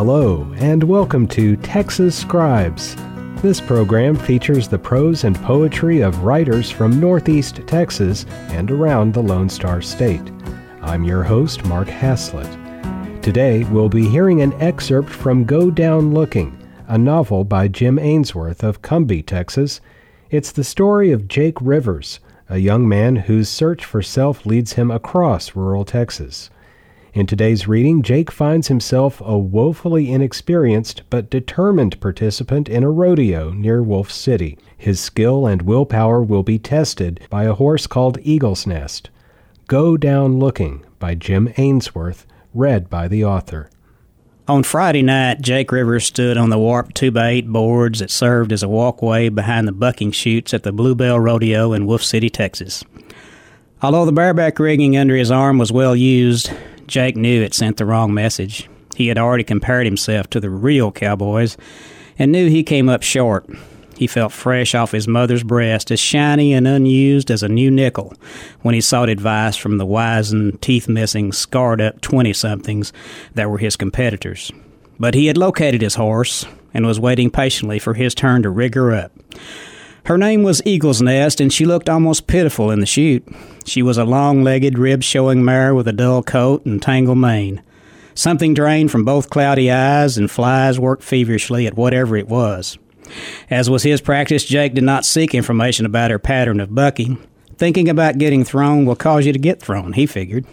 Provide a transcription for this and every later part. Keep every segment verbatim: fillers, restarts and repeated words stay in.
Hello, and welcome to Texas Scribes. This program features the prose and poetry of writers from Northeast Texas and around the Lone Star State. I'm your host, Mark Haslett. Today, we'll be hearing an excerpt from Go Down Looking, a novel by Jim Ainsworth of Cumbie, Texas. It's the story of Jake Rivers, a young man whose search for self leads him across rural Texas. In today's reading, Jake finds himself a woefully inexperienced but determined participant in a rodeo near Wolf City. His skill and willpower will be tested by a horse called Eagle's Nest. Go Down Looking by Jim Ainsworth, read by the author. On Friday night, Jake Rivers stood on the warped two by eight boards that served as a walkway behind the bucking chutes at the Bluebell Rodeo in Wolf City, Texas. Although the bareback rigging under his arm was well used, Jake knew it sent the wrong message. He had already compared himself to the real cowboys and knew he came up short. He felt fresh off his mother's breast, as shiny and unused as a new nickel, when he sought advice from the wizened, teeth-missing, scarred-up twenty-somethings that were his competitors. But he had located his horse and was waiting patiently for his turn to rig her up. Her name was Eagle's Nest, and she looked almost pitiful in the chute. She was a long-legged, rib-showing mare with a dull coat and tangled mane. Something drained from both cloudy eyes, and flies worked feverishly at whatever it was. As was his practice, Jake did not seek information about her pattern of bucking. Thinking about getting thrown will cause you to get thrown, he figured.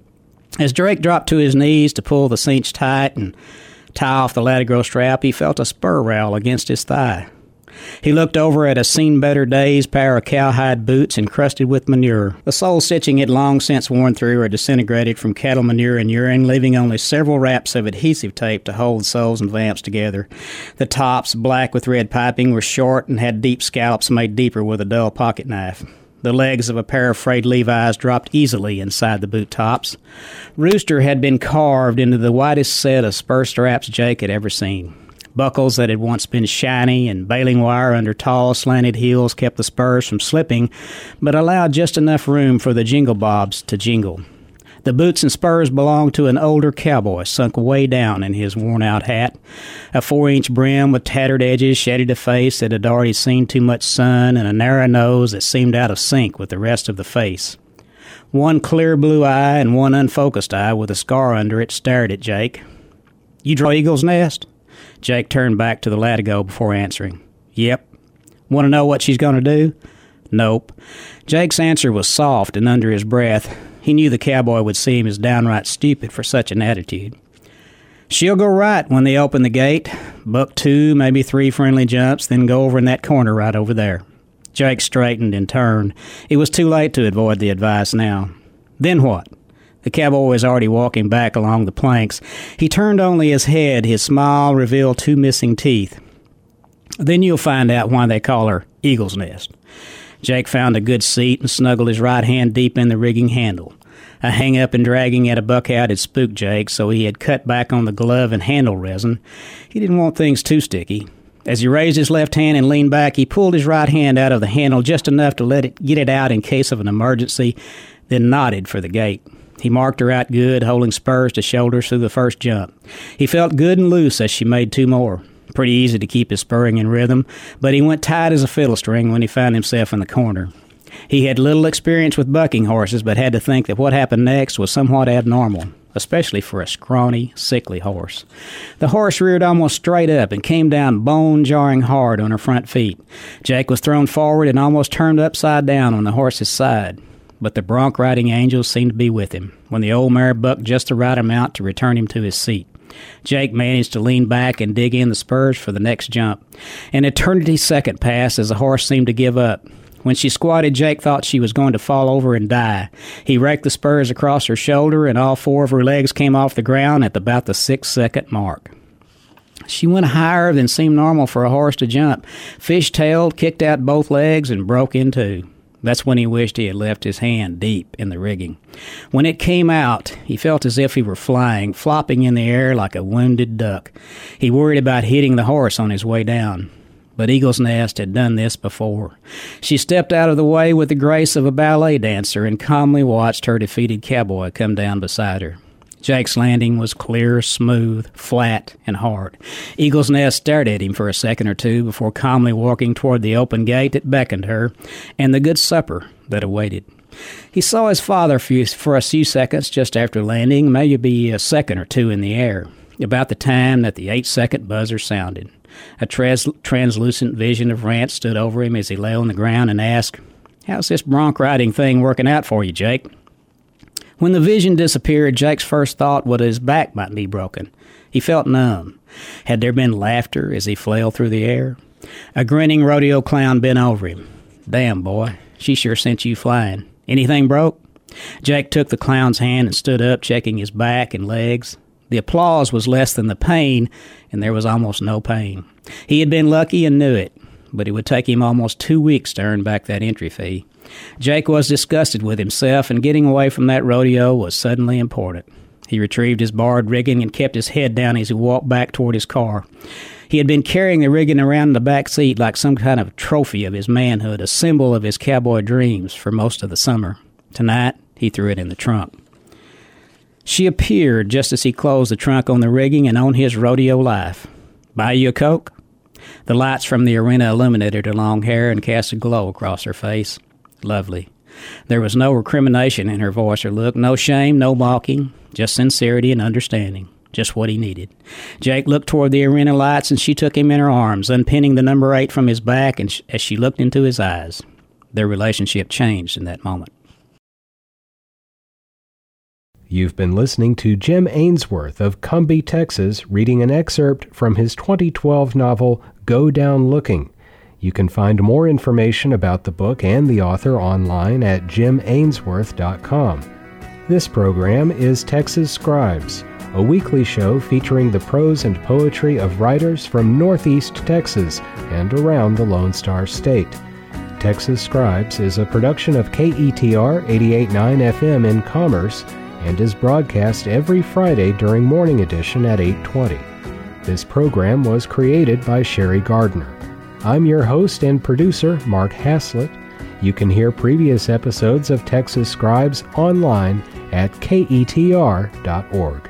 As Drake dropped to his knees to pull the cinch tight and tie off the latigo strap, he felt a spur rowel against his thigh. He looked over at a seen-better-days pair of cowhide boots encrusted with manure. The sole stitching had long since worn through or disintegrated from cattle manure and urine, leaving only several wraps of adhesive tape to hold the soles and vamps together. The tops, black with red piping, were short and had deep scallops made deeper with a dull pocket knife. The legs of a pair of frayed Levi's dropped easily inside the boot tops. Rooster had been carved into the whitest set of spur straps Jake had ever seen. Buckles that had once been shiny and baling wire under tall, slanted heels kept the spurs from slipping, but allowed just enough room for the jingle bobs to jingle. The boots and spurs belonged to an older cowboy, sunk way down in his worn-out hat. A four-inch brim with tattered edges shaded a face that had already seen too much sun, and a narrow nose that seemed out of sync with the rest of the face. One clear blue eye and one unfocused eye with a scar under it stared at Jake. "You draw Eagle's Nest?" Jake turned back to the latigo before answering. "Yep." "Want to know what she's going to do?" "Nope." Jake's answer was soft and under his breath. He knew the cowboy would see him as downright stupid for such an attitude. "She'll go right when they open the gate. Buck two, maybe three friendly jumps, then go over in that corner right over there." Jake straightened and turned. It was too late to avoid the advice now. "Then what?" The cowboy was already walking back along the planks. He turned only his head. His smile revealed two missing teeth. "Then you'll find out why they call her Eagle's Nest." Jake found a good seat and snuggled his right hand deep in the rigging handle. A hang-up and dragging at a buckout had spooked Jake, so he had cut back on the glove and handle resin. He didn't want things too sticky. As he raised his left hand and leaned back, he pulled his right hand out of the handle just enough to let it get it out in case of an emergency, then nodded for the gate. He marked her out good, holding spurs to shoulders through the first jump. He felt good and loose as she made two more. Pretty easy to keep his spurring in rhythm, but he went tight as a fiddle string when he found himself in the corner. He had little experience with bucking horses, but had to think that what happened next was somewhat abnormal, especially for a scrawny, sickly horse. The horse reared almost straight up and came down bone-jarring hard on her front feet. Jake was thrown forward and almost turned upside down on the horse's side. But the bronc-riding angels seemed to be with him when the old mare bucked just the right amount to return him to his seat. Jake managed to lean back and dig in the spurs for the next jump. An eternity's second passed as the horse seemed to give up. When she squatted, Jake thought she was going to fall over and die. He raked the spurs across her shoulder, and all four of her legs came off the ground at about the six-second mark. She went higher than seemed normal for a horse to jump, fish-tailed, kicked out both legs, and broke in two. That's when he wished he had left his hand deep in the rigging. When it came out, he felt as if he were flying, flopping in the air like a wounded duck. He worried about hitting the horse on his way down. But Eagle's Nest had done this before. She stepped out of the way with the grace of a ballet dancer and calmly watched her defeated cowboy come down beside her. Jake's landing was clear, smooth, flat, and hard. Eagle's Nest stared at him for a second or two before calmly walking toward the open gate that beckoned her and the good supper that awaited. He saw his father for a few seconds just after landing, maybe a second or two in the air, about the time that the eight-second buzzer sounded. A trans- translucent vision of Rance stood over him as he lay on the ground and asked, "How's this bronc riding thing working out for you, Jake?" When the vision disappeared, Jake's first thought was his back might be broken. He felt numb. Had there been laughter as he flailed through the air? A grinning rodeo clown bent over him. "Damn, boy, she sure sent you flying. Anything broke?" Jake took the clown's hand and stood up, checking his back and legs. The applause was less than the pain, and there was almost no pain. He had been lucky and knew it, but it would take him almost two weeks to earn back that entry fee. Jake was disgusted with himself, and getting away from that rodeo was suddenly important. He retrieved his barred rigging and kept his head down as he walked back toward his car. He had been carrying the rigging around in the back seat like some kind of trophy of his manhood, a symbol of his cowboy dreams for most of the summer. Tonight, he threw it in the trunk. She appeared just as he closed the trunk on the rigging and on his rodeo life. "Buy you a Coke?" The lights from the arena illuminated her long hair and cast a glow across her face. Lovely. There was no recrimination in her voice or look, no shame, no balking, just sincerity and understanding, just what he needed. Jake looked toward the arena lights, and she took him in her arms, unpinning the number eight from his back and sh- as she looked into his eyes. Their relationship changed in that moment. You've been listening to Jim Ainsworth of Cumbie, Texas, reading an excerpt from his twenty twelve novel, Go Down Looking. You can find more information about the book and the author online at jim ainsworth dot com. This program is Texas Scribes, a weekly show featuring the prose and poetry of writers from Northeast Texas and around the Lone Star State. Texas Scribes is a production of K E T R eighty-eight point nine F M in Commerce and is broadcast every Friday during Morning Edition at eight twenty. This program was created by Sherry Gardner. I'm your host and producer, Mark Haslett. You can hear previous episodes of Texas Scribes online at K E T R dot org.